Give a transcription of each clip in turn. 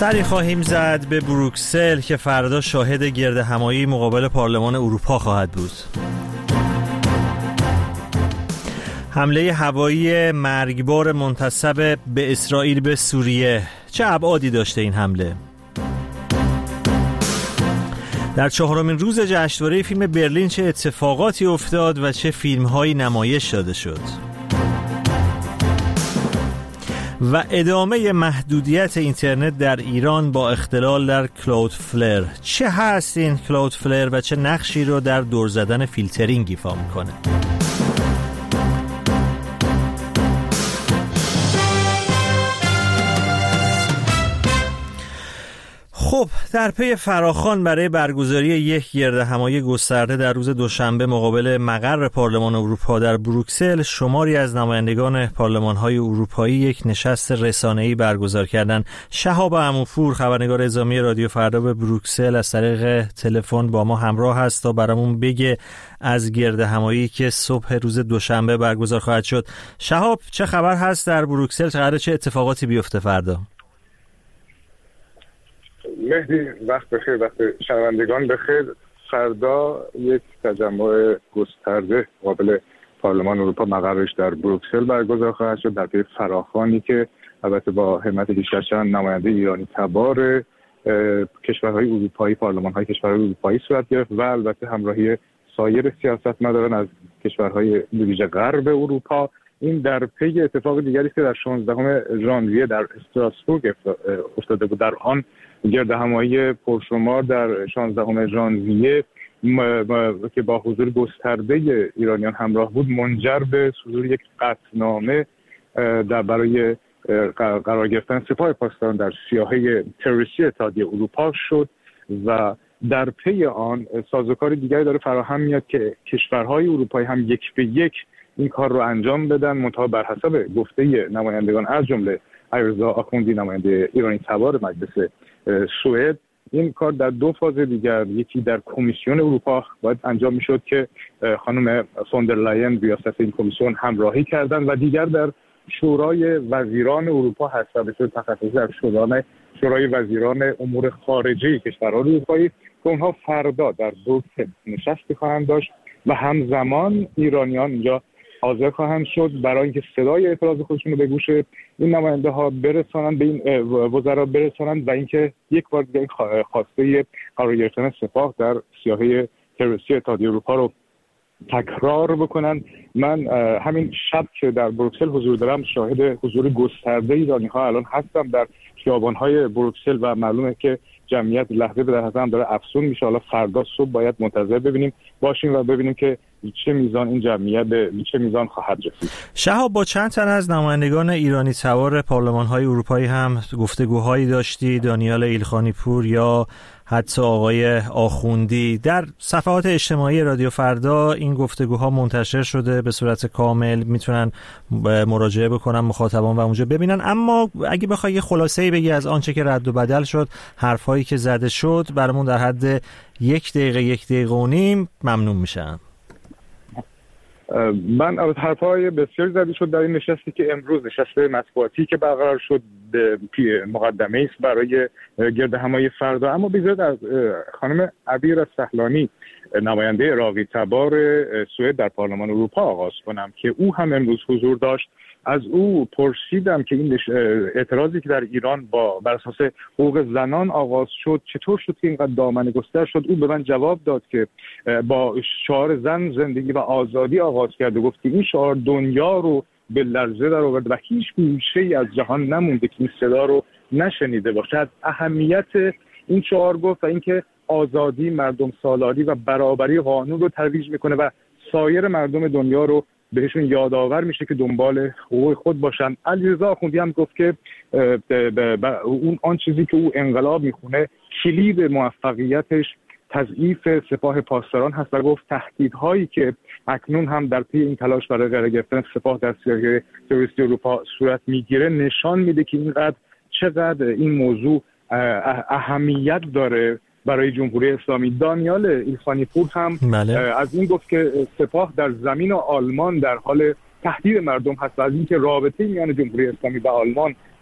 سری خواهیم زد به بروکسل که فردا شاهد گردهمایی مقابل پارلمان اروپا خواهد بود. حمله هوایی مرگبار منتسب به اسرائیل به سوریه، چه ابعادی داشته این حمله؟ در 4مین روز جشنواره فیلم برلین چه اتفاقاتی افتاد و چه فیلم‌هایی نمایش داده شد؟ و ادامه محدودیت اینترنت در ایران با اختلال در کلاودفلر. چه هست این کلاودفلر و چه نقشی رو در دور زدن فیلترینگ ایفا میکنه؟ خب، در پی فراخوان برای برگزاری یک گردهمایی گسترده در روز دوشنبه مقابل مقر پارلمان اروپا در بروکسل، شماری از نمایندگان پارلمان‌های اروپایی یک نشست رسانه‌ای برگزار کردند. شهاب عموپور، خبرنگار اعزامی رادیو فردا به بروکسل، از طریق تلفن با ما همراه هست تا برامون بگه از گردهمایی که صبح روز دوشنبه برگزار خواهد شد. شهاب، چه خبر هست در بروکسل؟ چه اتفاقاتی بیفته فردا؟ مهدی، وقت بخیر، وقت شنوندگان بخیر. فردا یک تجمع گسترده قابل پارلمان اروپا مقرش در بروکسل برگزار خواهد شد در پی فراخوانی که البته با همت بیش از چند نماینده ایرانی تبار کشورهای اروپایی، پارلمان‌های کشورهای اروپایی صورت گرفت و البته همراهی سایر سیاستمداران از کشورهای ویژه غرب اروپا. این در پی اتفاق دیگری که در 16 ژانویه در استراسبورگ افتاده بود. در آن گردهمایی پرشمار در 16 ژانویه که با حضور گسترده ایرانیان همراه بود، منجر به صدور یک قطعنامه برای قرار گرفتن سپاه پاسداران در سیاحه تروریستی اتحادیه اروپا شد و در پی آن سازوکار دیگری داره فراهم میاد که کشورهای اروپایی هم یک به یک این کار رو انجام بدن، منتها بر حسب گفته نمایندگان از جمله علیرضا آخوندی، نماینده ایرانی تبار مجلس سوئد، این کار در دو فاز دیگر، یکی در کمیسیون اروپا باید انجام میشد که خانم فوندرلاین ریاست این کمیسیون همراهی کردن و دیگر در شورای وزیران اروپا هست و به صورت تخصصی در شورای وزیران امور خارجه کشورهای اروپایی که اونها فردا در بروکسل نشستی خواهند داشت و همزمان ایرانیان اینجا حاضر خواهند شد برای اینکه صدای اعتراض خودشون رو به گوش این نماینده ها برسانند، به این وزرا برسانند و اینکه یک بار دیگه خواسته قرار گرفتن سپاه در سیاحه تروریستی اتحادیه اروپا رو تکرار بکنن. من همین شب که در بروکسل حضور دارم شاهد حضور گسترده ایرانی ها الان هستم در خیابان‌های بروکسل و معلومه که جمعیت لحظه به لحظه هم داره افزون میشه. حالا فردا صبح باید منتظر باشیم و ببینیم که چه میزان این جمعیت به چه میزان خواهد رسید. شهاب، با چند تن از نمایندگان ایرانی تبار پارلمان‌های اروپایی هم گفتگوهایی داشتی؟ دانیال ایلخانی پور یا حتی آقای آخوندی. در صفحات اجتماعی رادیو فردا این گفتگوها منتشر شده به صورت کامل، میتونن مراجعه بکنن مخاطبان و اونجا ببینن. اما اگه بخوای یه خلاصه‌ای بگی از آنچه که رد و بدل شد، حرفایی که زده شد، برامون در حد 1 دقیقه و نیم ممنون میشم. من از حرفای بسیاری زده شد در این نشستی که امروز نشست مطبوعاتی که برقرار شد مقدمه است برای گردهمایی فردا. اما بذارید از خانم عبیر سهلانی، نماینده عراقی تبار سوئد در پارلمان اروپا آغاز کنم که او هم امروز حضور داشت. از او پرسیدم که این اعتراضی که در ایران بر اساس حقوق زنان آغاز شد چطور شد که اینقدر دامنه گستر شد. او به من جواب داد که با شعار زن، زندگی و آزادی آغاز کرد و گفت که این شعار دنیا رو به لرزه در آورد و هیچ گوشه‌ای از جهان نمونده که این صدا رو نشنیده باشه. از اهمیت این شعار گفت و اینکه آزادی، مردم سالاری و برابری قانون رو ترویج میکنه و سایر مردم دنیا رو بهشون یادآور میشه که دنبال حقوق خود باشن. علیرضا آخوندی هم گفت که اون آن چیزی که او انقلاب میخونه کلید موفقیتش تضعیف سپاه پاسداران هست و گفت تهدیدهایی که اکنون هم در پی این تلاش برای قرار گرفتن سپاه در سیاحه تروریستی اروپا صورت میگیره نشان میده که چقدر این موضوع اهمیت داره برای جمهوری اسلامی. دانیال ایلخانی پور هم از این گفت که سپاه در زمین آلمان در حال تهدید مردم هست و از اینکه رابطه میان جمهوری اسلامی و آلمان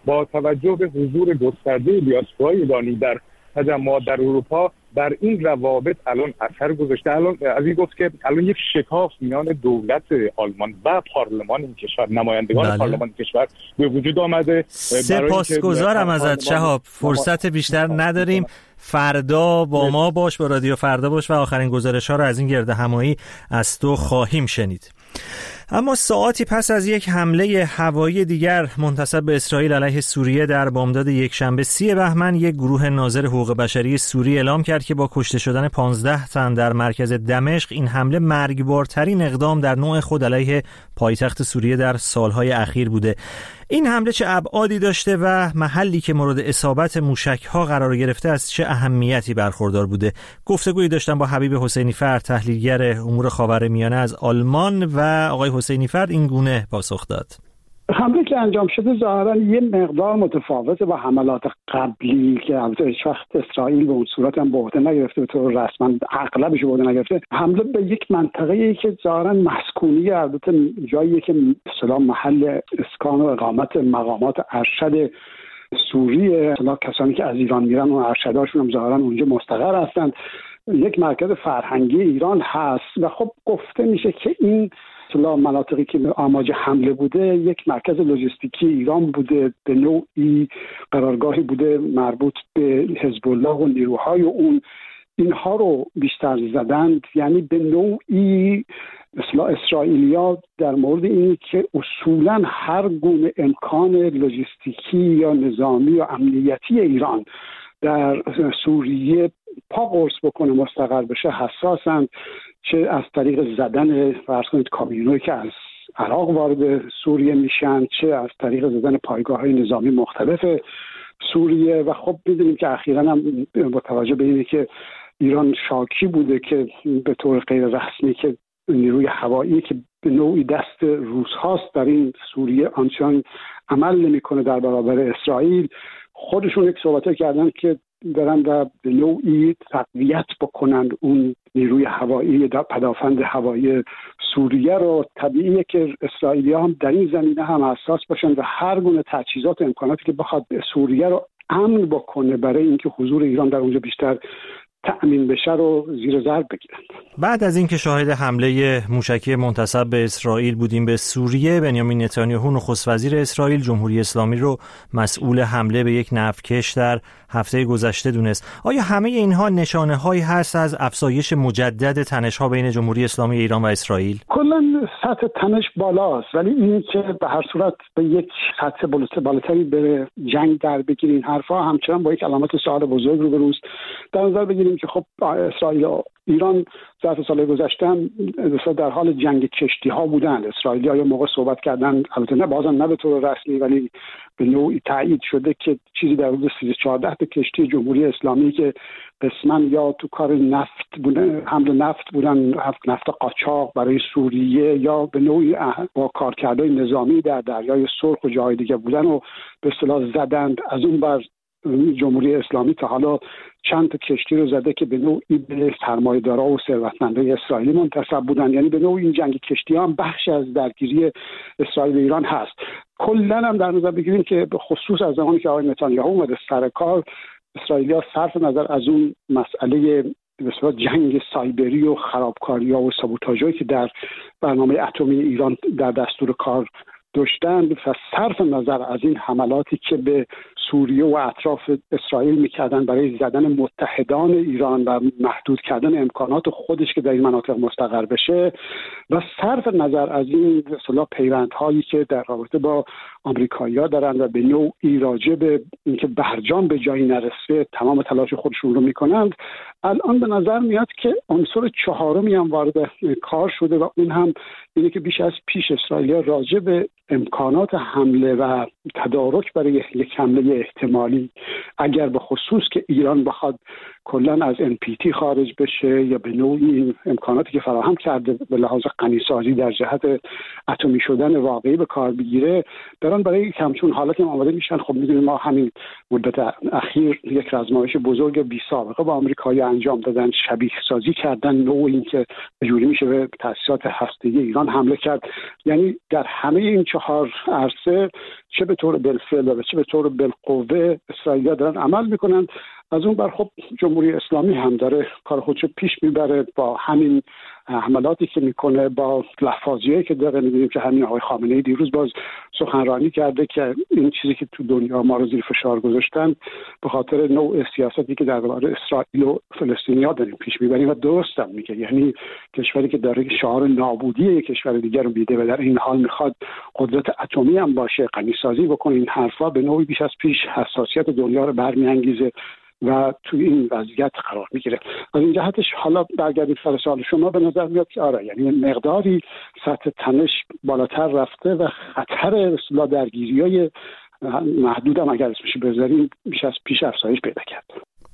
با توجه به حضور گسترده دیاسپورای ایرانی در تجمعات در اروپا بر این روابط الان اثر گذاشته. الان از این گفت که الان یک شکاف میان دولت آلمان و پارلمان این کشور، نمایندگان پارلمان این کشور به وجود آمده. سپاسگزارم ازت شهاب، فرصت بیشتر نداریم. فردا با ما باش، با رادیو فردا باش و آخرین گزارش‌ها رو از این گردهمایی از تو خواهیم شنید. اما ساعاتی پس از یک حمله هوایی دیگر منتسب به اسرائیل علیه سوریه در بامداد یکشنبه 30 بهمن، یک گروه ناظر حقوق بشری سوریه اعلام کرد که با کشته شدن 15 تن در مرکز دمشق این حمله مرگبارترین اقدام در نوع خود علیه پایتخت سوریه در سالهای اخیر بوده. این حمله چه ابعادی داشته و محلی که مورد اصابت موشک‌ها قرار گرفته از چه اهمیتی برخوردار بوده؟ گفتگویی داشتم با حبیب حسینی فرد، تحلیلگر امور خاورمیانه از آلمان، و آقای حسینی فرد این گونه پاسخ داد: حمله که انجام شده ظاهراً یه مقدار متفاوته با حملات قبلی که البته هیچ وقت اسرائیل به اون صورت هم به عهده نگرفته، به طور رسما اغلبش به عهده نگرفته. حمله به یک منطقه‌ای که ظاهراً مسکونی، البته جایی که مثلا محل اسکان و اقامت مقامات ارشد سوریه، مثلا کسانی که از ایران میرن و ارشداشون هم ظاهراً اونجا مستقر هستند، یک مرکز فرهنگی ایران هست و خب گفته میشه که این مناطقی که آماج حمله بوده یک مرکز لوجستیکی ایران بوده، به نوعی قرارگاهی بوده مربوط به حزب الله و نیروهای اون. اینها رو بیشتر زدند، یعنی به نوعی اسرائیلیا در مورد اینی که اصولاً هر گونه امکان لوجستیکی یا نظامی یا امنیتی ایران در سوریه پا قرص بکنه، مستقر بشه، حساسند، چه از طریق زدن فرض کنید کامیونایی که از عراق وارد سوریه میشن، چه از طریق زدن پایگاه‌های نظامی مختلف سوریه. و خب می‌دونیم که اخیراً هم با توجه به اینه که ایران شاکی بوده که به طور غیر رسمی که نیروی هوایی که به نوعی دست روس هاست در این سوریه آنچنان عمل نمی‌کنه در برابر اسرائیل، خودشون یک صحبت کردن که دارن و به نوعی تقویت بکنن اون نیروی هوایی در پدافند هوایی سوریه رو. طبیعیه که اسرائیلی‌ها هم در این زمینه هم حساس باشن و هر گونه تجهیزات و امکاناتی که بخواد سوریه رو امن بکنه برای اینکه حضور ایران در اونجا بیشتر تأمین بشه رو زیر ضرب بگیرند. بعد از اینکه شاهد حمله موشکی منتسب به اسرائیل بودیم به سوریه، بنیامین نتانیاهو نخست وزیر اسرائیل جمهوری اسلامی رو مسئول حمله به یک نفتکش در هفته گذشته دونست. آیا همه اینها نشانه هایی هست از افزایش مجدد تنش ها بین جمهوری اسلامی ایران و اسرائیل؟ کلا سطح تنش بالاست، ولی این که به هر صورت به یک سطح بالاتری به جنگ در بگیرین این حرفا همچنان با یک علامت سوال بزرگ روبروست. در نظر بگیریم که خب اسرائیل و ایران ظرف سال گذشته هم در حال جنگ کشتی ها بودند. اسرائیلی‌ها یه موقع صحبت کردن، البته نه بازم نه به طور رسمی، ولی به نوعی تایید شده که چیزی در حدود 14 تا کشتی جمهوری اسلامی که قسما یا تو کار نفت بودن، حمل نفت بودن، نفت قاچاق برای سوریه، یا به نوعی با کارکردهای نظامی در دریای سرخ و جای دیگه بودن و به اصطلاح زدند. از اون بر جمهوری اسلامی تا حالا چند تا کشتی رو زده که به نوعی به سرمایه‌دارا و ثروتمندای اسرائیلی منتسب بودن. یعنی به نوعی این جنگ کشتی ها هم بخش از درگیری اسرائیل و ایران هست. کلاً هم در نظر بگیریم که به خصوص از زمانی که آقای نتانیاهو اومده سر کار، اسرائیلی‌ها صرف نظر از اون مسئله مثلا جنگ سایبری و خرابکاری‌ها و سابوتاژهایی که در برنامه اتمی ایران در دستور کار داشتند و صرف نظر از این حملاتی که به سوریه و اطراف اسرائیل میکردن برای زدن متحدان ایران و محدود کردن امکانات خودش که در این مناطق مستقر بشه، و صرف نظر از این اصطلاح پیوندهایی که در رابطه با آمریکایی‌ها دارن و به نوعی راجع به اینکه برجام به جایی نرسه تمام تلاش خودشون رو میکنند، الان به نظر میاد که عنصر چهارمی هم وارد کار شده و اون هم اینه که بیش از پیش اسرائیل راجع به امکانات حمله و تدارک برای یک حمله احتمالی، اگر به خصوص که ایران بخواد کلا از NPT خارج بشه یا به نوعی این امکاناتی که فراهم کرده به لحاظ غنیسازی در جهت اتمی شدن واقعی به کار بگیره، دارن برای همچون حالا که آماده میشن. خب میدونیم ما همین مدت اخیر یک آزمایش بزرگ بی سابقه با آمریکایی‌ها انجام دادن، شبیه سازی کردن نوع این که چجوری میشه به تأسیسات هسته‌ای ایران حمله کرد. یعنی در همه این 4 عرصه چه به طور بالفعل و چه به طور بالقوه اسرائیلی‌ها دارن عمل میکنن. از اون بر خب جمهوری اسلامی هم داره کار خودشو پیش میبره با همین حملاتی که میکنه، با لفاظیایی که داره. می‌بینیم که همین آقای خامنه‌ای دیروز باز سخنرانی کرده که این چیزی که تو دنیا ما رو زیر فشار گذاشتن به خاطر نوع سیاستی که درباره اسرائیل و فلسطینی‌ها داریم پیش میبریم و درست هم میگه. یعنی کشوری که داره شعار نابودی یک کشور دیگر رو میده و در این حال میخواد قدرت اتمی هم باشه، غنی‌سازی بکنه، این حرفا به نوعی بیش از پیش حساسیت دنیا رو برمی‌انگیزه و توی این وضعیت قرار میگیره. از این جهتش حالا برگردید سر سوال شما، به نظر میاد که آره، یعنی مقداری سطح تنش بالاتر رفته و خطر اصطلاح درگیری‌های محدود هم اگر اسمش بذاریم بیش از پیش افزایش پیدا کرد.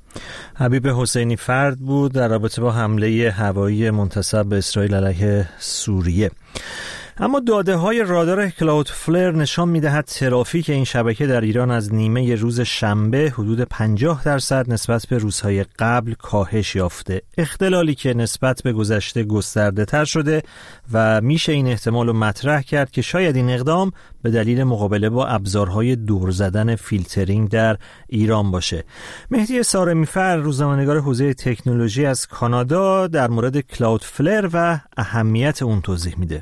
حبیب حسینی فرد بود در رابطه با حمله هوایی منتسب به اسرائیل علیه سوریه. اما داده‌های رادار کلاودفلر نشان می‌دهد ترافیک این شبکه در ایران از نیمه روز شنبه حدود 50% نسبت به روزهای قبل کاهش یافته. اختلالی که نسبت به گذشته گسترده‌تر شده و میشه این احتمال رو مطرح کرد که شاید این اقدام به دلیل مقابله با ابزارهای دور زدن فیلترینگ در ایران باشه. مهدی سارمی‌فر، روزنامه‌نگار حوزه تکنولوژی از کانادا، در مورد کلاودفلر و اهمیت اون توضیح میده.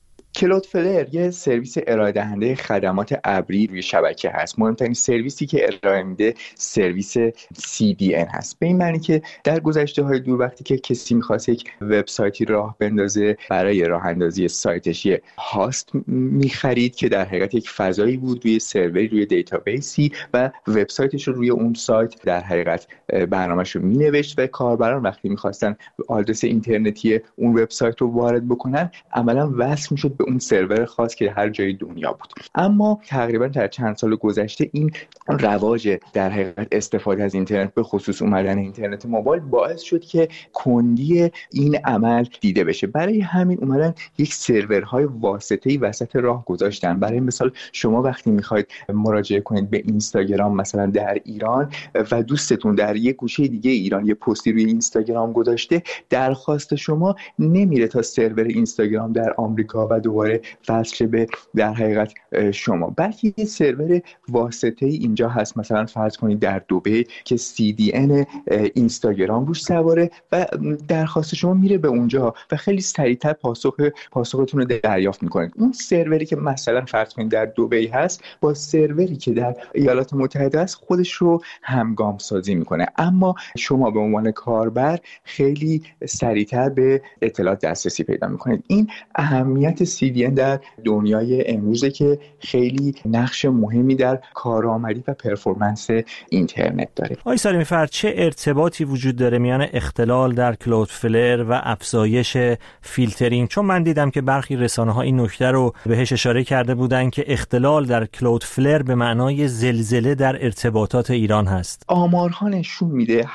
کلاودفلر یه سرویس ارائه دهنده خدمات ابری روی شبکه هست. مهمترین سرویسی که ارائه میده سرویس CDN هست. به این معنی که در گذشته‌های دور وقتی که کسی می‌خواست یک وبسایتی راه بندازه، برای راه اندازی سایتش یه هاست می‌خرید که در حقیقت یک فضایی بود روی سروری، روی دیتابیسی، و وبسایتش رو روی اون سایت در حقیقت برنامه‌شو می‌نوشت و کاربران وقتی می‌خواستن آدرس اینترنتی اون وبسایت رو وارد بکنن عملاً وصل می‌شد اون سرور خاص که هر جای دنیا بود. اما تقریبا در چند سال گذشته این رواج در حقیقت استفاده از اینترنت، به خصوص اومدن اینترنت موبایل، باعث شد که کندی این عمل دیده بشه. برای همین اومدن یک سرورهای واسطه‌ای وسط راه گذاشتن. برای مثال شما وقتی میخواید مراجعه کنید به اینستاگرام مثلا در ایران و دوستتون در یک گوشه دیگه ایران یه پستی روی اینستاگرام گذاشته، درخواست شما نمیره تا سرور اینستاگرام در آمریکا و دوباره وصل به در حقیقت شما، بلکه یه سرور واسطه‌ای اینجا هست. مثلا فرض کنید در دبی که CDN اینستاگرام روش سواره و درخواست شما میره به اونجا و خیلی سریعتر پاسختون رو دریافت میکنید. اون سروری که مثلا فرض کنید در دبی هست با سروری که در ایالات متحده است خودش رو همگام سازی میکنه، اما شما به عنوان کاربر خیلی سریعتر به اطلاعات دسترسی پیدا میکنید. این اهمیت CDN در دنیای امروزه که خیلی نقش مهمی در کارآمدی و پرفورمنس اینترنت داره. آقای سارمی‌فر، چه ارتباطی وجود داره میان اختلال در کلاودفلر و افزایش فیلترینگ؟ چون من دیدم که برخی رسانه‌ها این نکته رو بهش اشاره کرده بودن که اختلال در کلاودفلر به معنای زلزله در ارتباطات ایران هست. آمارها نشون میده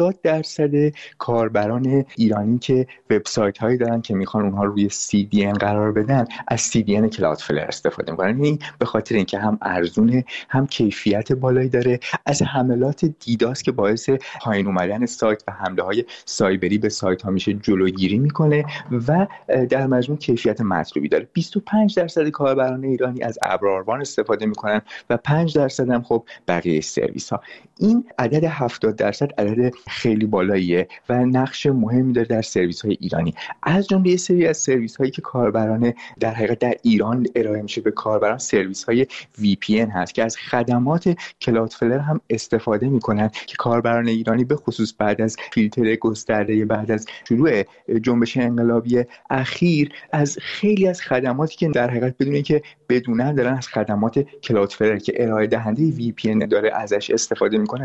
70% کاربران ایرانی که وبسایت‌هایی دارن که میخوان اونها رو روی CDN قرار بدن از CDN کلاودفلر استفاده میکنن. این به خاطر اینکه هم ارزونه، هم کیفیت بالایی داره، از حملات دیداس که باعث پایین اومدن سایت و حمله های سایبری به سایت ها میشه جلوگیری میکنه و در مجموع کیفیت مطلوبی داره. 25% کاربران ایرانی از ابراروان استفاده میکنن و 5% هم خب بقیه سرویس ها. این عدد 70% عدد خیلی بالاییه و نقش مهمی داره در سرویس های ایرانی. از جمله یه سری از سرویس هایی که کاربران در حقیقت در ایران ارائه میشه به کاربران سرویس های VPN هست که از خدمات کلاودفلر هم استفاده میکنن که کاربران ایرانی به خصوص بعد از فیلتر گسترده، بعد از شروع جنبش انقلابی اخیر، از خیلی از خدماتی که در حقیقت بدون اینکه بدونن دارن از خدمات کلاودفلر که ارائه دهنده VPN داره ازش استفاده میکنن.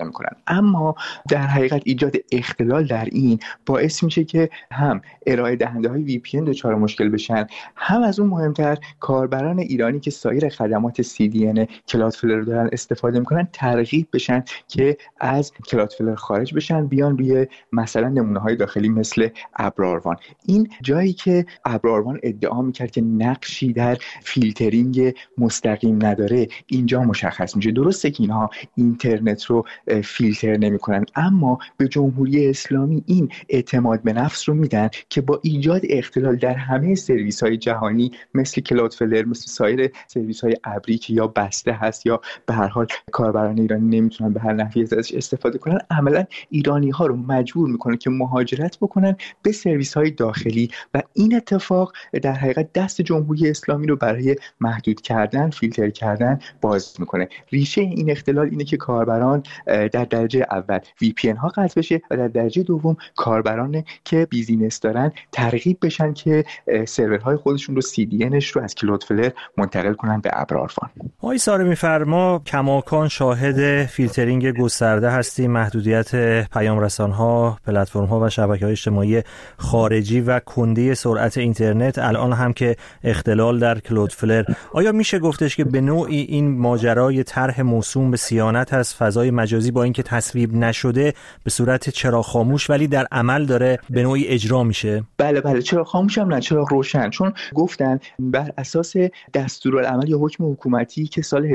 اما در حقیقت ایجاد اختلال در این باعث میشه که هم ارائه دهنده های VPN دچار مشکل بشن، هم از اون مهمتر کاربران ایرانی که سایر خدمات CDN کلادفلر رو دارن استفاده میکنن ترغیب بشن که از کلادفلر خارج بشن، بیان روی مثلا نمونه‌های داخلی مثل ابراروان. این جایی که ابراروان ادعا میکرد که نقشی در فیلترینگ مستقیم نداره اینجا مشخص میشه. درسته که اینها اینترنت رو فیلتر نمیکنن، اما به جمهوری اسلامی این اعتماد به نفس رو میدن که با ایجاد اختلال در همه سرویس‌های جهانی مثل کلادفلر، مثل سایر سرویس‌های ابری که یا بسته هست یا به هر حال کاربران ایرانی نمیتونن به هر نحوی ازش استفاده کنن، عملاً ایرانی‌ها رو مجبور میکنه که مهاجرت بکنن به سرویس‌های داخلی و این اتفاق در حقیقت دست جمهوری اسلامی رو برای محدود کردن، فیلتر کردن باز میکنه. ریشه این اختلال اینه که کاربران در درجه اول VPN ها قطع بشه و در درجه دوم کاربران که بیزینس دارن ترغیب بشن که سرورهای خودشون رو CDNش رو از کلادفلر منتقل کنن به ابراروان. آقای سارمی‌فرما کماکان شاهد فیلترینگ گسترده هستیم، محدودیت پیام رسان‌ها، پلتفرم‌ها و شبکه‌های اجتماعی خارجی و کندی سرعت اینترنت، الان هم که اختلال در کلادفلر. آیا میشه گفتش که به نوعی این ماجرای طرح موسوم به صیانت از فضای مجازی با اینکه تصویب نشده به صورت چراغ خاموش ولی در عمل داره به نوعی اجرا میشه؟ بله چراغ خاموش هم نه، چراغ روشن، چون گفتن بر اساس دستورالعمل یا حکم حکومتی که سال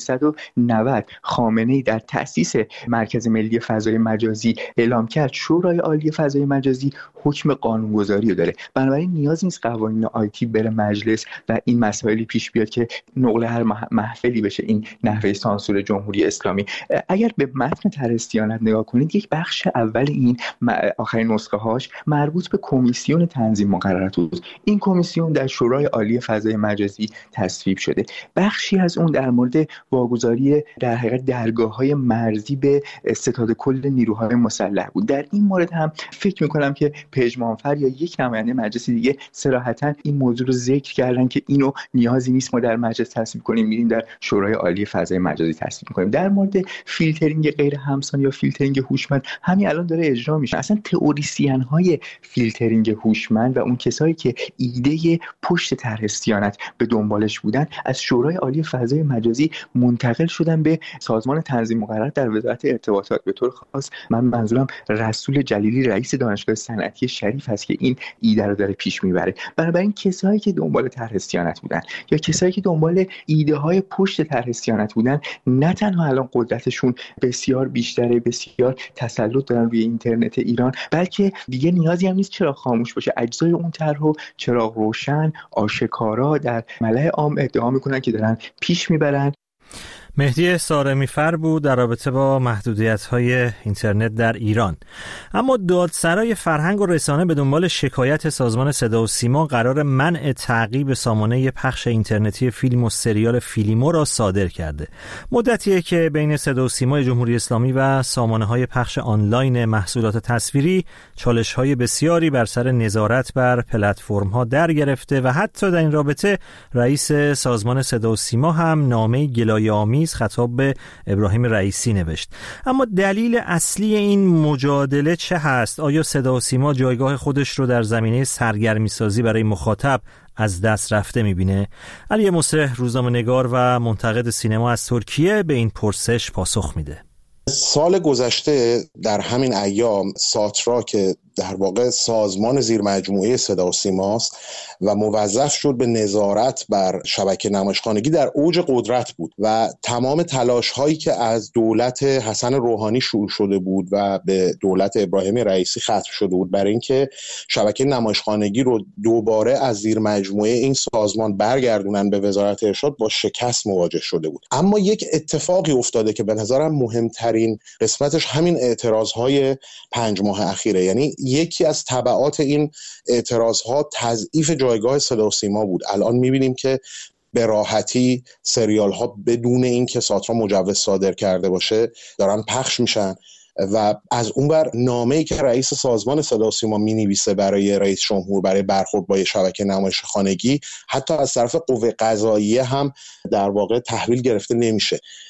1390 خامنه‌ای در تأسیس مرکز ملی فضای مجازی اعلام کرد، شورای عالی فضای مجازی حکم قانونگذاری رو داره. بنابراین نیاز نیست قوانین آیتی بره مجلس و این مسائلی پیش بیاد که نقل هر محفلی بشه این نحوه سانسور جمهوری اسلامی. اگر به متن طرح صیانت نگاه کنید، یک بخش اول این آخرین نسخه هاش مربوط به کمیسیون تنظیم مقررات بود. این کمیسیون در شورای عالی فضای مجازی تصویب شده. بخشی از اون در مورد واگذاری در حقیقت درگاه‌های مرزی به ستاد کل نیروهای مسلح بود. در این مورد هم فکر می‌کنم که پژمانفر یا یک نماینده مجلس دیگه صراحتاً این موضوع رو ذکر کردن که اینو نیازی نیست ما در مجلس تصویب کنیم، میریم در شورای عالی فضای مجازی تصویب کنیم. در مورد فیلترینگ غیر همسان یا فیلترینگ هوشمند همین الان داره اجرا میشه. اصلا تئوریسین های فیلترینگ هوشمند و اون کسایی که ایده پشت طرح صیانت به دنبالش بودن از شورای عالی فضای مجازی منتقل شدن به سازمان تنظیم مقررات در وزارت ارتباطات. به طور خاص من منظورم رسول جلیلی رئیس دانشگاه صنعتی شریف هست که این ایده رو داره پیش میبره. بنابراین کسایی که دنبال طرح صیانت بودن یا کسایی که دنبال ایده های پشت طرح صیانت بودن، نه تنها الان قدرتشون بسیار بیشتره، بسیار تسلط دارن روی اینترنت ایران، بلکه دیگه نیازی هم نیست چراغ خاموش باشه. اجزای اون طرح رو چراغ روشن آشکارا در ملأ عام ادعا میکنن که دارن پیش میبرن. مهدی سارمی‌فر بود در رابطه با محدودیت‌های اینترنت در ایران. اما دادسرای فرهنگ و رسانه به دنبال شکایت سازمان صدا و سیما قرار منع تعقیب سامانه پخش اینترنتی فیلم و سریال فیلیمو را صادر کرده. مدتیه که بین صدا و سیمای جمهوری اسلامی و سامانه‌های پخش آنلاین محصولات تصویری چالش‌های بسیاری بر سر نظارت بر پلتفرم‌ها در گرفته و حتی در این رابطه رئیس سازمان صدا و سیما هم نامه گلایه‌آمیز خطاب به ابراهیم رئیسی نوشت. اما دلیل اصلی این مجادله چه هست؟ آیا صدا و سیما جایگاه خودش رو در زمینه سرگرمی سازی برای مخاطب از دست رفته میبینه؟ علی مصلح روزنامه‌نگار و منتقد سینما از ترکیه به این پرسش پاسخ میده. سال گذشته در همین ایام ساترا که در واقع سازمان زیرمجموعه صدا و سیماست و موظف شد به نظارت بر شبکه نمایشخوانگی، در اوج قدرت بود و تمام تلاش هایی که از دولت حسن روحانی شروع شده بود و به دولت ابراهیم رئیسی ختم شده بود برای اینکه شبکه نمایشخوانگی رو دوباره از زیرمجموعه این سازمان برگردونن به وزارت ارشاد، با شکست مواجه شده بود. اما یک اتفاقی افتاده که به نظرم مهمترین قسمتش همین اعتراضهای 5 ماه اخیره، یعنی یکی از تبعات این اعتراضها تضعیف جایگاه صدا و سیما بود. الان می‌بینیم که به راحتی سریال ها بدون اینکه ساترا مجوز صادر کرده باشه دارن پخش میشن و از اونور نامه‌ای که رئیس سازمان صدا و سیما می‌نویسه برای رئیس جمهور برای برخورد با شبکه نمایشخوانگی حتی از طرف قوه قضاییه هم در واقع تحویل گرفته نمیشه.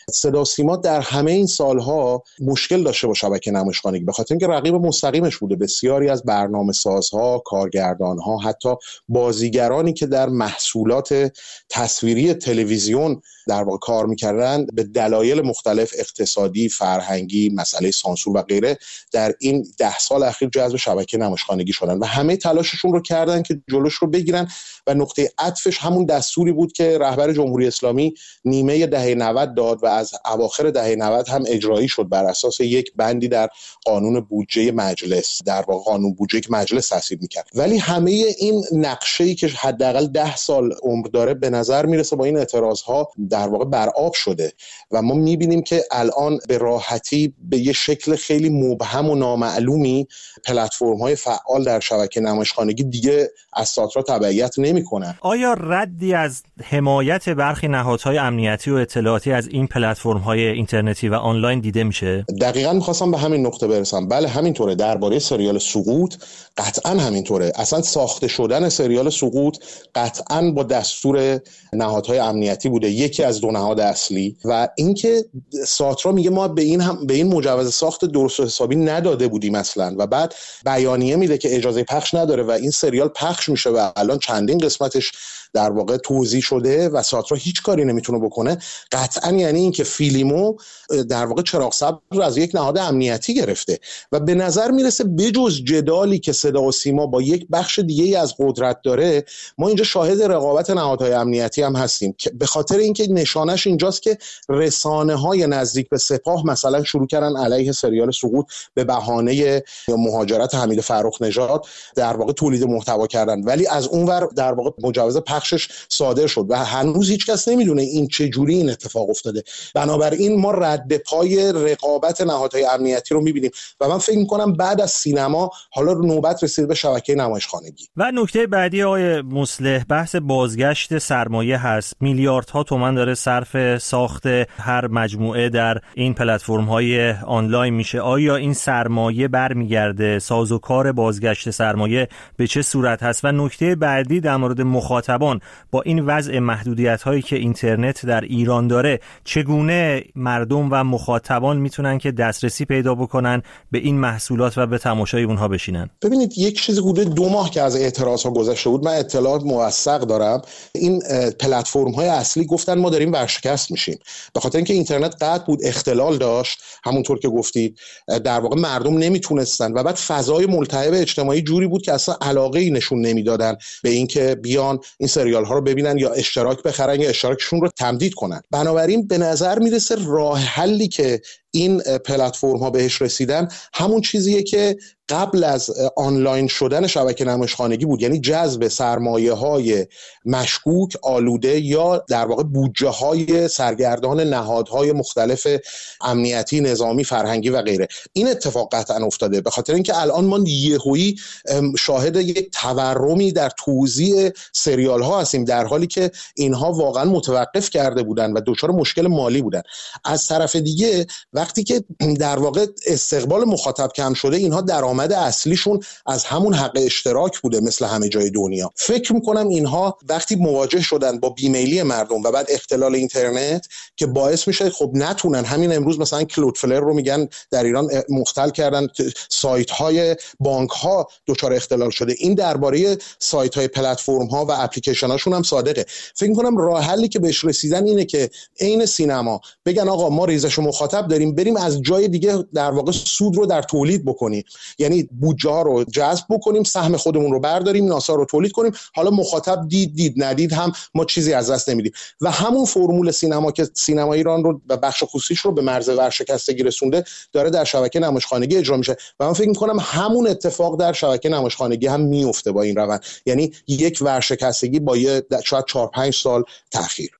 صدا و سیما در همه این سالها مشکل داشته با شبکه نمایشخوانگی، به خاطر اینکه رقیب مستقیمش بوده. بسیاری از برنامه‌سازها، کارگردانها، حتی بازیگرانی که در محصولات تصویری تلویزیون در واقع کار میکردن به دلایل مختلف اقتصادی، فرهنگی، مسئله سانسور و غیره در این 10 سال اخیر جذب شبکه نمایشخوانگی شدن و همه تلاششون رو کردن که جلوش رو بگیرن و نقطه عطفش همون دستوری بود که رهبر جمهوری اسلامی نیمه دهه 90 داد و از اواخر دهه 90 هم اجرایی شد بر اساس یک بندی در قانون بودجه مجلس، در واقع قانون بودجه که مجلس تصویب میکرد. ولی همه این نقشه‌ای که حداقل 10 سال عمر داره به نظر میرسه با این اعتراضها در واقع برآب شده و ما میبینیم که الان به راحتی به یه شکل خیلی مبهم و نامعلومی پلتفرم‌های فعال در شبکه نمایشخوانگی دیگه از ساترا تبعیت نمی‌کنن. آیا ردی از حمایت برخی نهادهای امنیتی و اطلاعاتی از این پلتفرم‌های اینترنتی و آنلاین دیده میشه؟ دقیقاً می‌خواستم به همین نقطه برسم. بله همینطوره. درباره سریال سقوط قطعاً همینطوره. اصلا ساخته شدن سریال سقوط قطعاً با دستور نهادهای امنیتی بوده، یکی از دو نهاد اصلی. و اینکه ساترا میگه ما به این مجوز ساخت درست و حسابی نداده بودیم اصلا و بعد بیانیه میده که اجازه پخش نداره و این سریال پخش میشه و الان چندین قسمتش در واقع توزیع شده و ساترا هیچ کاری نمیتونه بکنه. قطعا یعنی این که فیلیمو در واقع چراغ سبز از یک نهاد امنیتی گرفته و به نظر میرسه بجز جدالی که صدا و سیما با یک بخش دیگه‌ای از قدرت داره، ما اینجا شاهد رقابت نهادهای امنیتی هم هستیم که به خاطر اینکه نشانش اینجاست که رسانه‌های نزدیک به سپاه مثلا شروع کردن علیه سریال سقوط به بهانه مهاجرت حمید فرخ نژاد در واقع تولید محتوا کردن، ولی از اونور در واقع مجوز پخشش صادر شد و هنوز هیچ کس نمیدونه این چه جوری این اتفاق افتاده. بنابراین ما رد پای رقابت نهادهای امنیتی رو میبینیم و من فکر میکنم بعد از سینما حالا نوبت رسید به شبکه نمایشخوانگی. و نکته بعدی آقای مصلح بحث بازگشت سرمایه هست. میلیاردها تومان داره صرف ساخت هر مجموعه در این پلتفرم‌های آنلاین میشه. آیا این سرمایه برمیگرده؟ سازوکار بازگشت سرمایه به چه صورت هست؟ و نکته بعدی در مورد مخاطبان با این وضع محدودیت‌هایی که اینترنت در ایران داره، چگونه مردم و مخاطبان میتونن که دسترسی پیدا بکنن به این محصولات و به تماشای اونها بشینن؟ ببینید یک چیزی حدود 2 ماه که از اعتراضها گذشته بود، من اطلاعات موثق دارم، این پلتفرم‌های اصلی گفتن ما داریم ورشکست میشیم، به خاطر اینکه اینترنت قطع بود، اختلال داشت، همونطور که گفتید در واقع مردم نمیتونستن و بعد فضای ملتهب اجتماعی جوری بود که اصلا علاقه‌ای نشون نمیدادن به اینکه بیان این سریال ها رو ببینن یا اشتراک بخرن یا اشتراکشون رو تمدید کنن. بنابراین به نظر میرسه راه حلی که این پلتفرم ها بهش رسیدن همون چیزیه که قبل از آنلاین شدن شبکه نمایشخوانگی بود، یعنی جذب سرمایه های مشکوک، آلوده یا در واقع بودجه های سرگردان نهادهای مختلف امنیتی، نظامی، فرهنگی و غیره. این اتفاق قطعا افتاده به خاطر اینکه الان ما یهویی شاهد یک تورمی در توزیع سریال ها هستیم، در حالی که اینها واقعا متوقف کرده بودن و دچار مشکل مالی بودن. از طرف دیگه وقتی که در واقع استقبال مخاطب کم شده، اینها درآمد اصلیشون از همون حق اشتراک بوده مثل همه جای دنیا. فکر میکنم اینها وقتی مواجه شدن با بیمیلی مردم و بعد اختلال اینترنت که باعث میشه خب نتونن، همین امروز مثلا کلودفلر رو میگن در ایران مختل کردن، سایت های بانک ها دچار اختلال شده. این درباره سایت های پلتفرم ها و اپلیکیشن هاشون هم صادقه. فکر میکنم راه حلی که بهش رسیدن اینه که عین سینما بگن آقا ما ریزش مخاطب داریم، بریم از جای دیگه در واقع سود رو در تولید بکنیم، یعنی بودجه ها رو جذب بکنیم، سهم خودمون رو برداریم، ناسا رو تولید کنیم، حالا مخاطب دید ندید هم ما چیزی از دست نمیدیم. و همون فرمول سینما که سینما ایران رو و بخش خصوصیش رو به مرز ورشکستگی رسونده داره در شبکه نمایشخوانگی اجرا میشه و من فکر می‌کنم همون اتفاق در شبکه نمایشخوانگی هم میفته با این روند، یعنی یک ورشکستگی با شاید 4-5 سال تأخیر.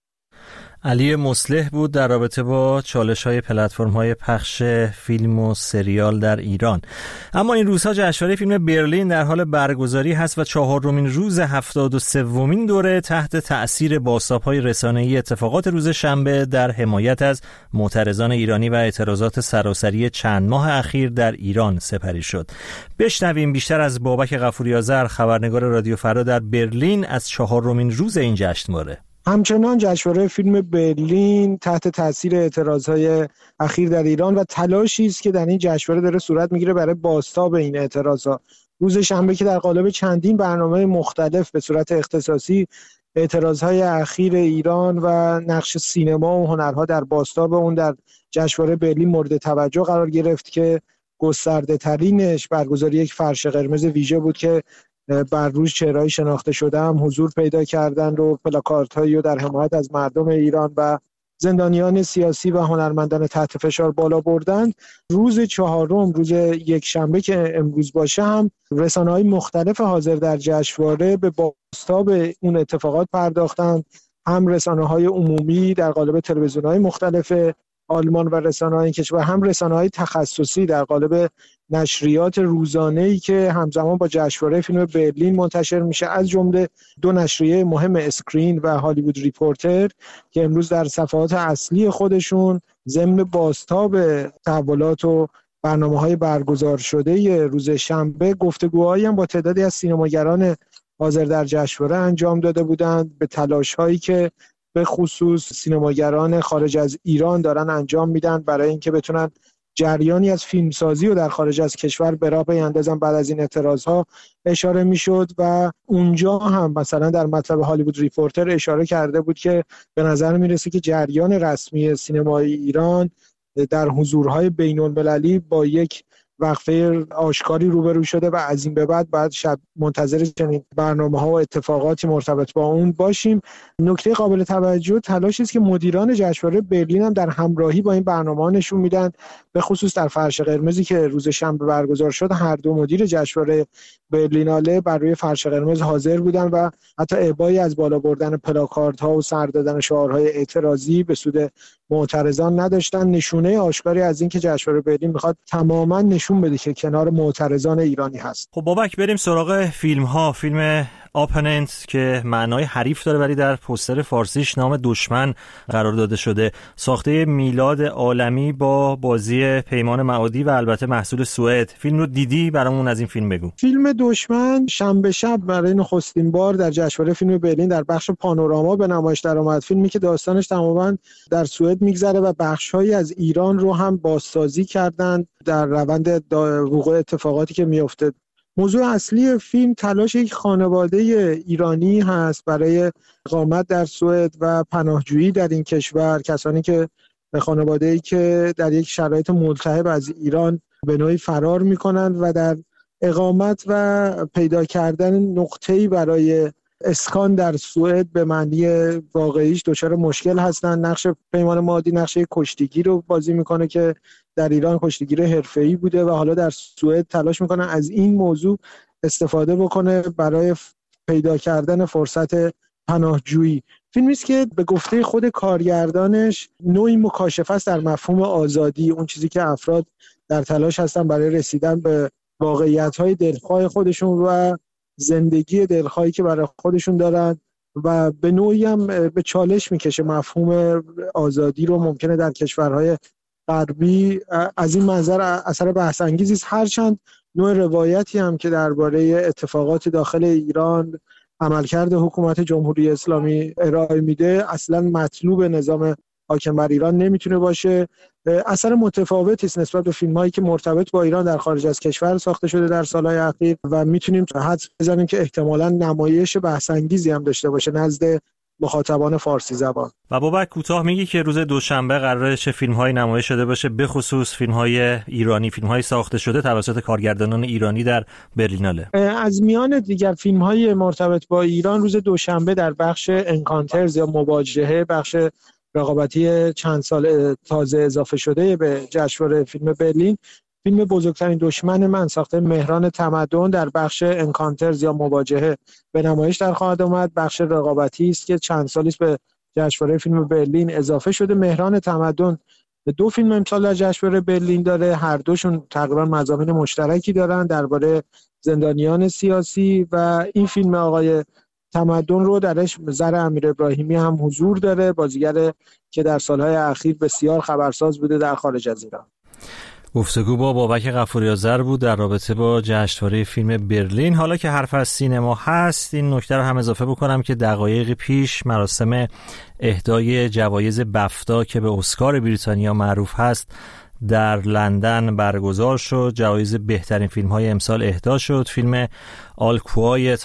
علی مصلح بود در رابطه با چالش‌های پلتفرم‌های پخش فیلم و سریال در ایران. اما این روزها جشنواره فیلم برلین در حال برگزاری هست و 4مین روز 73مین دوره تحت تأثیر بازتاب‌های رسانه‌ای اتفاقات روز شنبه در حمایت از معترضان ایرانی و اعتراضات سراسری چند ماه اخیر در ایران سپری شد. بشنویم بیشتر از بابک غفوری آذر، خبرنگار رادیو فردا در برلین، از 4مین روز این جشنواره. همچنان جشنواره فیلم برلین تحت تاثیر اعتراضهای اخیر در ایران و تلاشی است که در این جشنواره داره صورت میگیره برای بازتاب این اعتراضها. روز شنبه که در قالب چندین برنامه مختلف به صورت اختصاصی اعتراضهای اخیر ایران و نقش سینما و هنرها در بازتاب اون در جشنواره برلین مورد توجه قرار گرفت که گسترده ترینش برگزاری یک فرش قرمز ویژه بود که بر روز چهره‌های شناخته شده هم حضور پیدا کردند و پلاکاردهایی رو در حمایت از مردم ایران و زندانیان سیاسی و هنرمندان تحت فشار بالا بردند. روز چهارم، روز یکشنبه که امروز باشه، هم رسانه‌های مختلف حاضر در جشنواره به بازتاب اون اتفاقات پرداختند. هم رسانه‌های عمومی در قالب تلویزیون‌های مختلف آلمان و رسانه‌های کشور، هم رسانه‌های تخصصی در قالب نشریات روزانه‌ای که همزمان با جشنواره فیلم برلین منتشر میشه، از جمله دو نشریه مهم اسکرین و هالیوود ریپورتر که امروز در صفحات اصلی خودشون ضمن بازتاب تحولات و برنامه‌های برگزار شده روز شنبه گفتگوهایی هم با تعدادی از سینماگران حاضر در جشنواره انجام داده بودند به تلاش‌هایی که به خصوص سینماگران خارج از ایران دارن انجام میدن برای اینکه بتونن جریانی از فیلمسازی و در خارج از کشور به راه بیندازن. بعد از این اعتراضها اشاره میشد و اونجا هم مثلا در مطلب هالیوود ریپورتر اشاره کرده بود که به نظر میرسه که جریان رسمی سینمای ایران در حضورهای بین‌المللی با یک وقفه آشکاری روبرو شده و از این به بعد باید شب منتظر چنین برنامه‌ها و اتفاقاتی مرتبط با اون باشیم. نکته قابل توجه تلاشی است که مدیران جشنواره برلین هم در همراهی با این برنامه‌ها نشون میدن، به خصوص در فرش قرمزی که روز شنبه برگزار شد. هر دو مدیر جشنواره برلیناله بر روی فرش قرمز حاضر بودن و حتی ابایی از بالا بردن پلاکاردها و سر دادن شعارهای اعتراضی به سود معترضان نداشتن. نشونه آشکاری از این که جشنواره برلین میخواد تماما نشون بده که کنار معترضان ایرانی هست. خب بابک، بریم سراغ فیلم ها. فیلم آپننت که معنای حریف داره ولی در پوستر فارسیش نام دشمن قرار داده شده، ساخته میلاد عالمی با بازی پیمان معادی و البته محصول سوئد. فیلم رو دیدی؟ برامون از این فیلم بگو. فیلم دشمن شنبه شب برای نخستین بار در جشنواره فیلم برلین در بخش پانوراما به نمایش درآمد. فیلمی که داستانش تماما در سوئد میگذره و بخش‌هایی از ایران رو هم بازسازی کردن در روند وقوع اتفاقاتی که میفته. موضوع اصلی فیلم تلاش یک خانواده ایرانی هست برای اقامت در سوئد و پناهجویی در این کشور، کسانی که خانواده‌ای که در یک شرایط ملتهب از ایران به نوعی فرار می‌کنند و در اقامت و پیدا کردن نقطه‌ای برای اسکان در سوئد به معنی واقعیش دچار مشکل هستند. نقش پیمان معادی نقش کشتیگیر رو بازی میکنه که در ایران کشتیگیر حرفه‌ای بوده و حالا در سوئد تلاش میکنه از این موضوع استفاده بکنه برای پیدا کردن فرصت پناهجویی. فیلمی است که به گفته خود کارگردانش نوعی مکاشفه است در مفهوم آزادی، اون چیزی که افراد در تلاش هستن برای رسیدن به واقعیت‌های دلخواه خودشون و زندگی دلخواهی که برای خودشون دارن و به نوعی هم به چالش میکشه مفهوم آزادی رو. ممکنه در کشورهای غربی از این منظر اثر بحث انگیزی است، هرچند نوع روایتی هم که درباره اتفاقات داخل ایران عملکرد حکومت جمهوری اسلامی ارائه میده اصلا مطلوب نظام حاکم بر ایران نمیتونه باشه. اثر متفاوتی است نسبت به فیلم‌هایی که مرتبط با ایران در خارج از کشور ساخته شده در سالهای اخیر و میتونیم حدس بزنیم که احتمالاً نمایش بحث‌انگیزی هم داشته باشه نزد مخاطبان فارسی زبان. و بابک کوتاه میگی که روز دوشنبه قراره چه فیلم‌هایی نمایش شده باشه، به خصوص فیلم‌های ایرانی، فیلم‌های ساخته شده توسط کارگردانان ایرانی در برلیناله؟ از میان دیگر فیلم‌های مرتبط با ایران روز دوشنبه در بخش انکانترز یا مواجهه، بخش رقابتی چند سال تازه اضافه شده به جشنواره فیلم برلین، فیلم بزرگترین دشمن من ساخته مهران تمدن در بخش انکانترز یا مواجهه به نمایش در خواهد آمد. بخش رقابتی است که چند سالی است به جشنواره فیلم برلین اضافه شده. مهران تمدن دو فیلم امسال در جشنواره برلین داره، هر دوشون تقریبا مضامین مشترکی دارن درباره زندانیان سیاسی و این فیلم آقای تمدن رو درش زر امیر ابراهیمی هم حضور داره، بازیگر که در سالهای اخیر بسیار خبرساز بوده در خارج از ایران. گفتگو با بابک غفوری‌آذر بود در رابطه با جشنواره فیلم برلین. حالا که حرف از سینما هست، این نکته رو هم اضافه بکنم که دقایقی پیش مراسم اهدای جوایز بفتا که به اسکار بریتانیا معروف هست در لندن برگزار شد. جوایز بهترین فیلم‌های امسال اهدا شد. فیلم All Quiet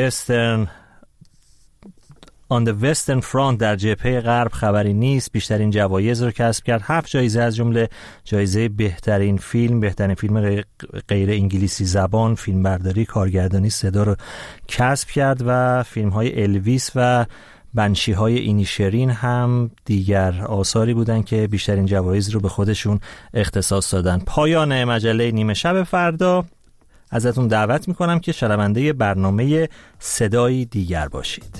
on the Western Front در جبهه غرب خبری نیست بیشترین جوایز رو کسب کرد. 7 جایزه از جمله جایزه بهترین فیلم، بهترین فیلم غیر انگلیسی زبان، فیلمبرداری، کارگردانی، صدا رو کسب کرد و فیلم‌های الویس و بنشی‌های اینیشرین هم دیگر آثاری بودن که بیشترین جوایز رو به خودشون اختصاص دادن. پایان مجله نیمه شب فردا. ازتون دعوت میکنم که شنونده برنامه صدایی دیگر باشید.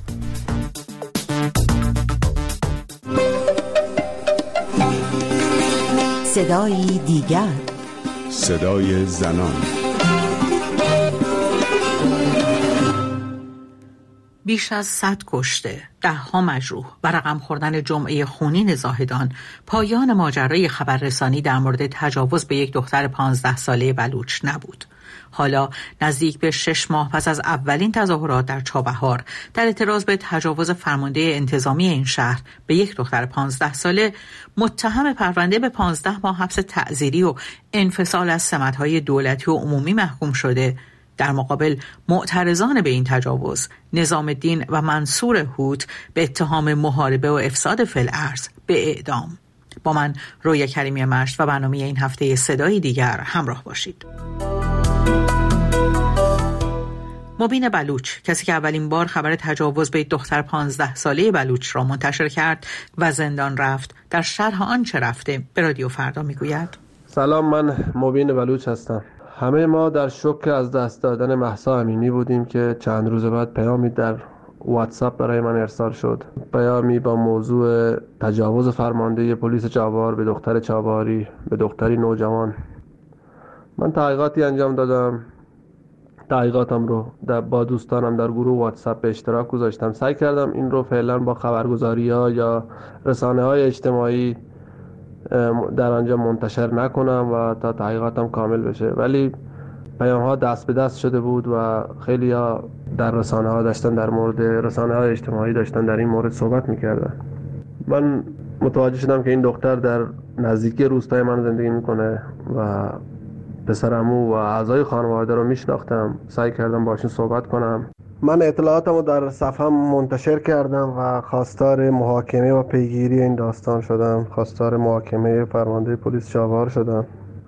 صدایی دیگر، صدای زنان. بیش از 100 کشته، 10 مجروح و رقم خوردن جمعه خونین زاهدان پایان ماجرای خبررسانی در مورد تجاوز به یک دختر 15 ساله بلوچ نبود. حالا نزدیک به 6 ماه پس از اولین تظاهرات در چابهار در اعتراض به تجاوز فرمانده انتظامی این شهر به یک دختر 15 ساله، متهم پرونده به 15 ماه حبس تعزیری و انفصال از سمت‌های دولتی و عمومی محکوم شده، در مقابل معترضان به این تجاوز نظام الدین و منصور هوت به اتهام محاربه و افساد فی‌الارض به اعدام. با من رویا کریمی مشت و برنامه این هفته صدای دیگر همراه باشید. مبین بلوچ، کسی که اولین بار خبر تجاوز به دختر 15 ساله بلوچ را منتشر کرد و زندان رفت، در شرح آنچه رفته به رادیو فردا میگوید: سلام، من مبین بلوچ هستم. همه ما در شوک از دست دادن مهسا امینی بودیم که چند روز بعد پیامی در واتساپ برای من ارسال شد. پیامی با موضوع تجاوز فرمانده پلیس چابهار به دختر چابهاری، به دختری نوجوان. من تحقیقاتی انجام دادم. تحقیقاتم رو با دوستانم در گروه واتساپ به اشتراک گذاشتم. سعی کردم این رو فعلا با خبرگزاری‌ها یا رسانه‌های اجتماعی در آنجا منتشر نکنم و تا تحقیقاتم کامل بشه، ولی پیام‌ها دست به دست شده بود و خیلی‌ها در رسانه‌ها داشتن، در مورد رسانه‌های اجتماعی داشتن در این مورد صحبت می‌کردن. من متوجه شدم که این دختر در نزدیکی روستای من زندگی می‌کنه و پسرعمو و اعضای خانواده رو میشناختم. سعی کردم باشون صحبت کنم. من اطلاعاتم رو در صفحه‌ام منتشر کردم و خواستار محاکمه و پیگیری این داستان شدم. خواستار محاکمه فرمانده پلیس چابهار شدم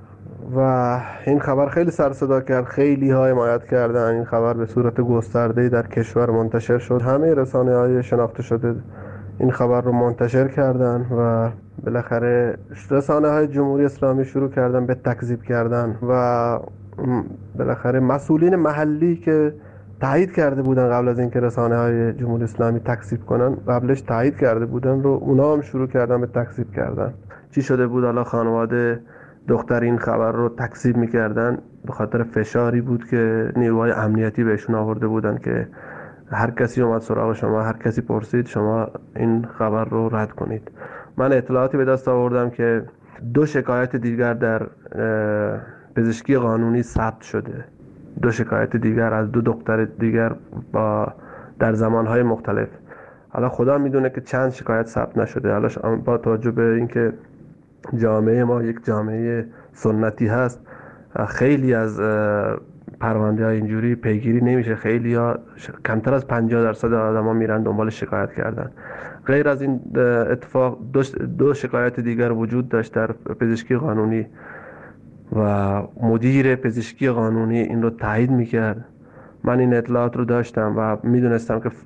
و این خبر خیلی سر صدا کرد. خیلی ها حمایت کردن. این خبر به صورت گسترده‌ای در کشور منتشر شد. همه رسانه‌های شناخته شده این خبر رو منتشر کردن و بالاخره رسانه‌های جمهوری اسلامی شروع کردن به تکذیب کردن و بالاخره مسئولین محلی که تایید کرده بودن قبل از اینکه رسانه‌های جمهوری اسلامی تکذیب کنن، قبلش تایید کرده بودن رو اونا هم شروع کردن به تکذیب کردن. چی شده بود؟ حالا خانواده دختر این خبر رو تکذیب می‌کردن به خاطر فشاری بود که نیروهای امنیتی بهشون آورده بودن که هر کسی اومد سراغ شما، هر کسی پرسید، شما این خبر رو رد کنید. من اطلاعاتی به دست آوردم که 2 شکایت دیگر در پزشکی قانونی ثبت شده. 2 شکایت دیگر از 2 دختر دیگر در زمانهای مختلف. حالا خدا میدونه که چند شکایت ثبت نشده. حالا با توجه به اینکه جامعه ما یک جامعه سنتی هست، خیلی از پرونده های اینجوری پیگیری نمیشه. خیلی ها کمتر از 50% آدم ها میرن دنبال شکایت کردن. غیر از این اتفاق 2 شکایت دیگر وجود داشت در پزشکی قانونی و مدیر پزشکی قانونی این رو تایید میکرد. من این اطلاعات رو داشتم و میدونستم که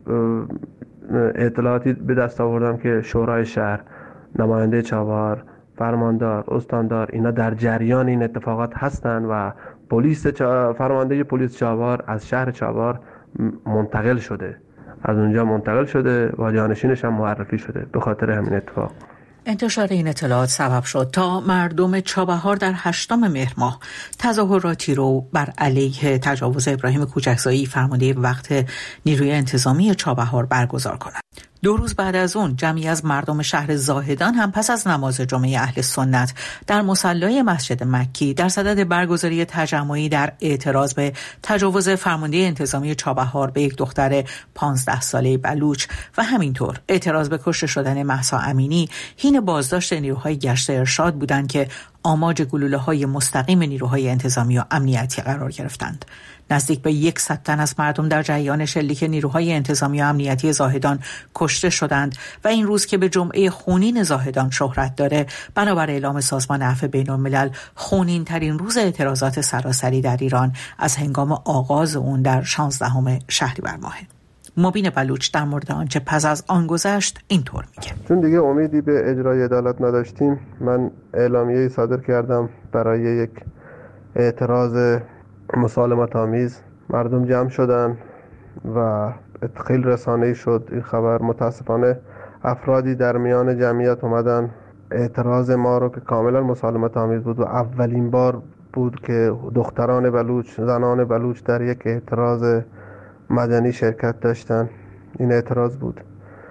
اطلاعاتی به دست آوردم که شورای شهر، نماینده چابهار، فرماندار، استاندار اینا در جریان این اتفاقات هستن و فرمانده پلیس چابهار از شهر چابهار منتقل شده، از اونجا منتقل شده و جانشینش هم معرفی شده به خاطر همین اتفاق. انتشار این اطلاعات سبب شد تا مردم چابهار در 8 مهر ماه تظاهراتی رو بر علیه تجاوز ابراهیم کوچکزایی فرمانده وقت نیروی انتظامی چابهار برگزار کنند. 2 روز بعد از اون جمعی از مردم شهر زاهدان هم پس از نماز جمعه اهل سنت در مصلی مسجد مکی در صدد برگزاری تجمعی در اعتراض به تجاوز فرمانده انتظامی چابهار به یک دختر 15 ساله بلوچ و همینطور اعتراض به کشته شدن مهسا امینی حین بازداشت نیروهای گشت ارشاد بودند که آماج گلوله‌های مستقیم نیروهای انتظامی و امنیتی قرار گرفتند. نزدیک به 100 تن از مردم در جریان شلیک نیروهای انتظامی و امنیتی زاهدان کشته شدند و این روز که به جمعه خونین زاهدان شهرت داره، بنابر اعلام سازمان عفو بین‌الملل خونین ترین روز اعتراضات سراسری در ایران از هنگام آغاز اون در 16 شهریور ماهه. مبین بلوچ در مورد آنچه پس از آن گذشت اینطور میگه: چون دیگه امیدی به اجرای عدالت نداشتیم، من اعلامیه‌ای صادر کردم برای یک اعتراض مسالمت آمیز. مردم جمع شدن و خیلی رسانه‌ای شد این خبر. متاسفانه افرادی در میان جمعیت اومدن اعتراض ما رو که کاملا مسالمت آمیز بود و اولین بار بود که دختران بلوچ، زنان بلوچ در یک اعتراض مدنی شرکت داشتن. این اعتراض بود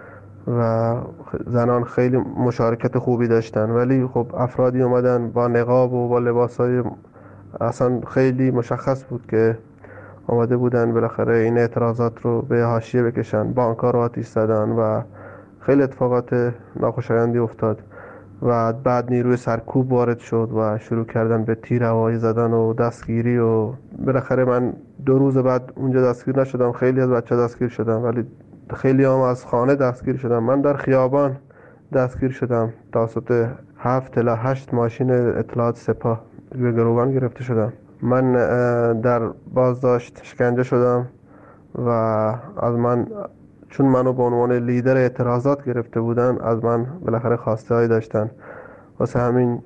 و زنان خیلی مشارکت خوبی داشتن، ولی خب افرادی اومدن با نقاب و با لباسای اصلا خیلی مشخص بود که آمده بودن بالاخره این اعتراضات رو به حاشیه بکشن. بانک‌ها رو آتش زدن و خیلی اتفاقات ناخوشایندی افتاد و بعد نیروی سرکوب وارد شد و شروع کردن به تیر هوایی زدن و دستگیری و بالاخره من 2 روز بعد اونجا دستگیر نشدم. خیلی از بچه دستگیر شدن ولی خیلی هم از خانه دستگیر شدم. من در خیابان دستگیر شدم. توسط 7 الی 8 ماشین اطلاعات سپاه به گروگان گرفته شدم. من در بازداشت شکنجه شدم و از من، چون منو به عنوان لیدر اعتراضات گرفته بودن، از من بالاخره خواسته هایی داشتن. واسه همین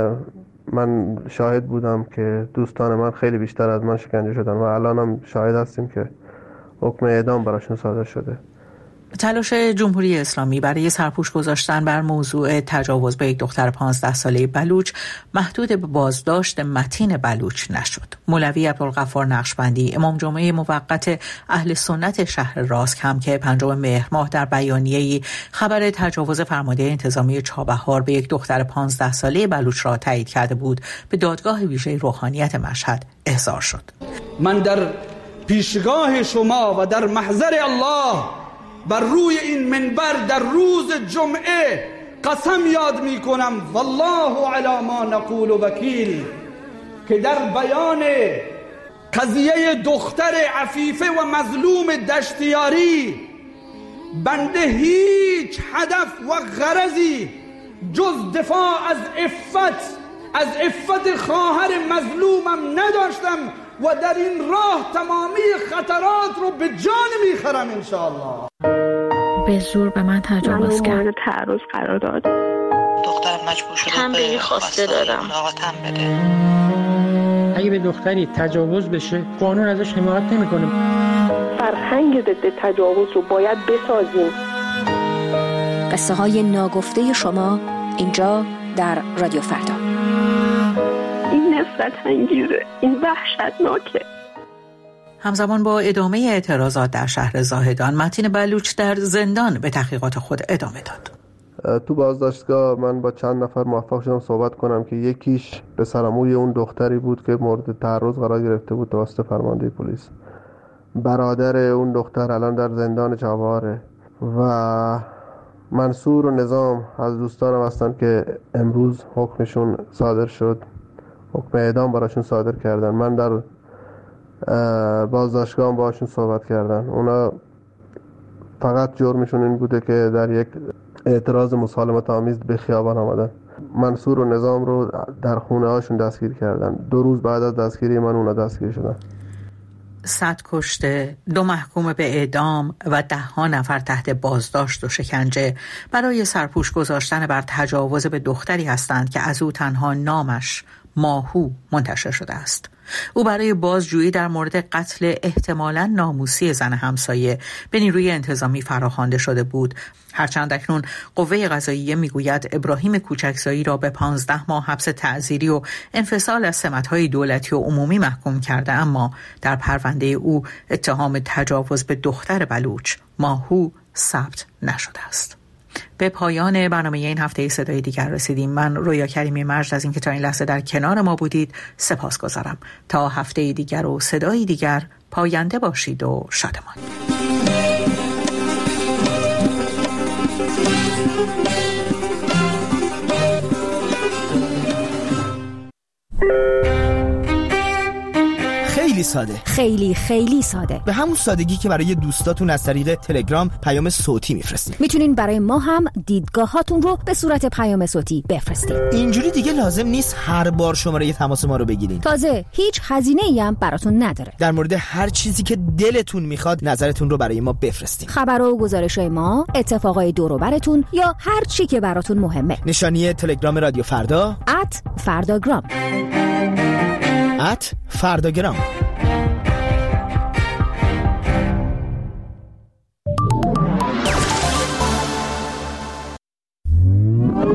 من شاهد بودم که دوستان من خیلی بیشتر از من شکنجه شدن و الان هم شاهد هستیم که حکم اعدام براشون صادر شده. تلاش جمهوری اسلامی برای سرپوش گذاشتن بر موضوع تجاوز به یک دختر 15 ساله بلوچ محدود به بازداشت متین بلوچ نشد. مولوی عبدالغفار نقشبندی، امام جمعه موقت اهل سنت شهر راسک هم که 5 مهر ماه در بیانیه‌ای خبر تجاوز فرمانده انتظامی چابهار به یک دختر 15 ساله بلوچ را تایید کرده بود، به دادگاه ویژه روحانیت مشهد احضار شد. من در پیشگاه شما و در محضر الله بر روی این منبر در روز جمعه قسم یاد می کنم والله علی ما نقول وکیل که در بیان قضیه دختر عفیفه و مظلوم دشتیاری بنده هیچ هدف و غرضی جز دفاع از عفت خواهر مظلومم نداشتم و در این راه تمامی خطرات رو به جان میخرم انشاءالله. به زور به من تجاوز کرد. مورد تعرض قرار داد. دخترم مجبور شده به خواسته دادم. بده. اگه به دختری تجاوز بشه قانون ازش حمایت نمیکنه. فرهنگ ضد تجاوز رو باید بسازیم. قصه های ناگفته شما اینجا در رادیو فردا. این نفرت انگیزه، این وحشتناکه. همزمان با ادامه اعتراضات در شهر زاهدان، متین بلوچ در زندان به تحقیقات خود ادامه داد. تو بازداشتگاه من با چند نفر موفق شدم صحبت کنم که یکیش به سرموی اون دختری بود که مورد تعرض قرار گرفته بود توسط فرمانده پلیس. برادر اون دختر الان در زندان چابهاره و منصور و نظام از دوستانم هستن که امروز حکمشون صادر شد. حکم اعدام براشون صادر کردن. من در بازداشتگاه باشون صحبت کردن. اونا فقط جرمشون این بوده که در یک اعتراض مسالمت آمیز به خیابان آمدن. منصور و نظام رو در خونه هاشون دستگیر کردن. 2 روز بعد از دستگیری من اونا دستگیر شدن. 100 کشته، 2 محکوم به اعدام و 10 نفر تحت بازداشت و شکنجه برای سرپوش گذاشتن بر تجاوز به دختری هستند که از او تنها نامش ماهو منتشر شده است. او برای بازجویی در مورد قتل احتمالاً ناموسی زن همسایه به نیروی انتظامی فراخوانده شده بود. هرچند اکنون قوه قضاییه میگوید ابراهیم کوچکزایی را به 15 ماه حبس تعزیری و انفصال از سمت‌های دولتی و عمومی محکوم کرده، اما در پرونده او اتهام تجاوز به دختر بلوچ ماهو ثبت نشده است. به پایان برنامه این هفته صدای دیگر رسیدیم. من رویا کریمی مجد از اینکه تا این لحظه در کنار ما بودید سپاسگزارم. تا هفته دیگر و صدای دیگر، پاینده باشید و شادمان. خیلی ساده، خیلی ساده، به همون سادگی که برای دوستاتون از طریق تلگرام پیام صوتی میفرستید. میتونین برای ما هم دیدگاهاتون رو به صورت پیام صوتی بفرستید. اینجوری دیگه لازم نیست هر بار شماره تماس ما رو بگیرین. تازه هیچ هزینه‌ای هم براتون نداره. در مورد هر چیزی که دلتون میخواد نظرتون رو برای ما بفرستید. خبر و گزارش‌های ما، اتفاقای دور و براتون یا هر چی که براتون مهمه. نشانی تلگرام رادیو فردا @فرداگرام. @فرداگرام.